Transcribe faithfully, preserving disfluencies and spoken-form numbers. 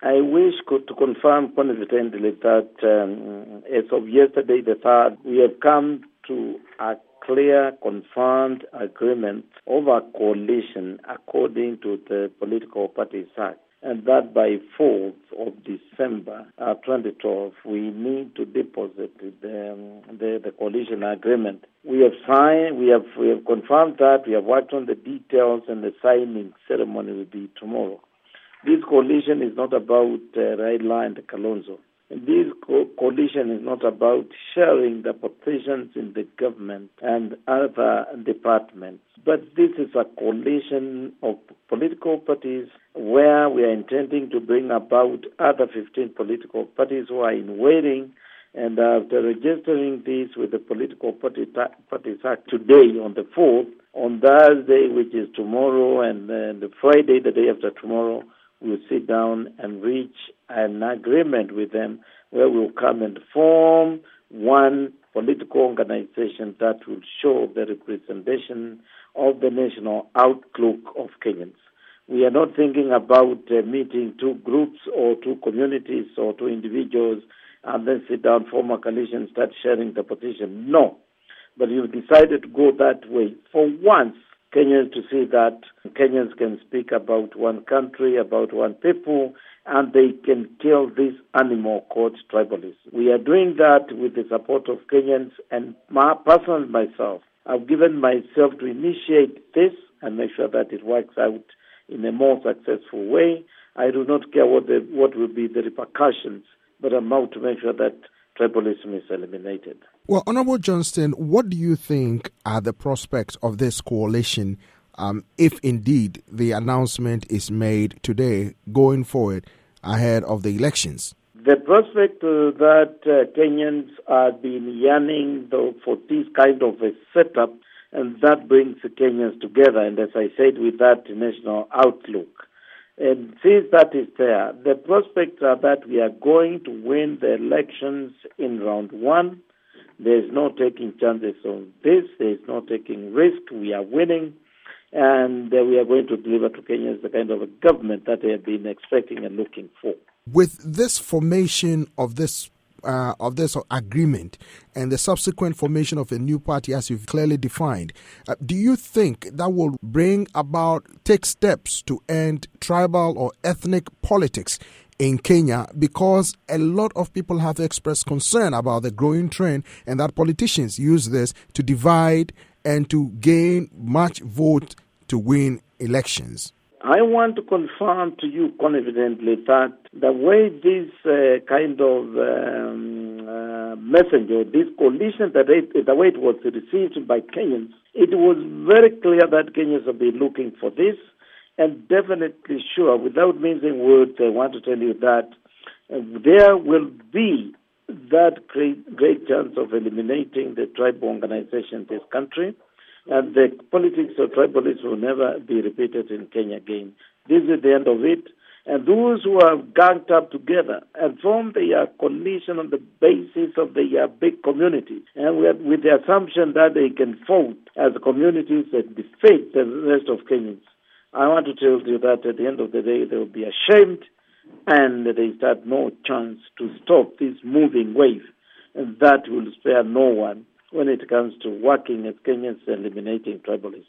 I wish could, to confirm confidently that um, as of yesterday, the third, we have come to a clear, confirmed agreement of a coalition according to the Political Parties Act, and that by fourth of December uh, twenty twelve, we need to deposit the, um, the, the coalition agreement. We have signed, we have, we have confirmed that, we have worked on the details, and the signing ceremony will be tomorrow. This coalition is not about uh, Raila and Kalonzo. This co- coalition is not about sharing the positions in the government and other departments, but this is a coalition of political parties where we are intending to bring about other fifteen political parties who are in waiting, and after registering this with the Political Party ta- Parties Act today on the fourth, on Thursday, which is tomorrow, and then the Friday, the day after tomorrow, we'll sit down and reach an agreement with them where we'll come and form one political organization that will show the representation of the national outlook of Kenyans. We are not thinking about uh, meeting two groups or two communities or two individuals and then sit down, form a coalition, and start sharing the position. No. But you've decided to go that way. For once, Kenyans to see that Kenyans can speak about one country, about one people, and they can kill this animal called tribalism. We are doing that with the support of Kenyans, and my, personally myself, I've given myself to initiate this and make sure that it works out in a more successful way. I do not care what the, what will be the repercussions, but I'm out to make sure that tribalism is eliminated. Well, Honorable Johnston, what do you think are the prospects of this coalition um, if indeed the announcement is made today going forward ahead of the elections? The prospect uh, that uh, Kenyans have been yearning though, for this kind of a setup, and that brings the Kenyans together, and as I said, with that national outlook. And since that is there, the prospects are that we are going to win the elections in round one. There is no taking chances on this. There is no taking risk. We are winning. And uh, we are going to deliver to Kenyans the kind of a government that they have been expecting and looking for. With this formation of this Uh, of this agreement and the subsequent formation of a new party, as you've clearly defined, uh, do you think that will bring about, take steps to end tribal or ethnic politics in Kenya? Because a lot of people have expressed concern about the growing trend and that politicians use this to divide and to gain much vote to win elections. I want to confirm to you confidently that the way this uh, kind of um, uh, messenger, this coalition, that it, the way it was received by Kenyans, it was very clear that Kenyans have been looking for this, and definitely sure, without mincing words, I want to tell you that uh, there will be that great, great chance of eliminating the tribal organization in this country. And the politics of tribalism will never be repeated in Kenya again. This is the end of it. And those who have ganged up together and formed their coalition on the basis of their big community, and with the assumption that they can vote as communities that defeat the rest of Kenyans, I want to tell you that at the end of the day, they will be ashamed, and they have no chance to stop this moving wave, and that will spare no one when it comes to working as Kenyans eliminating tribalism.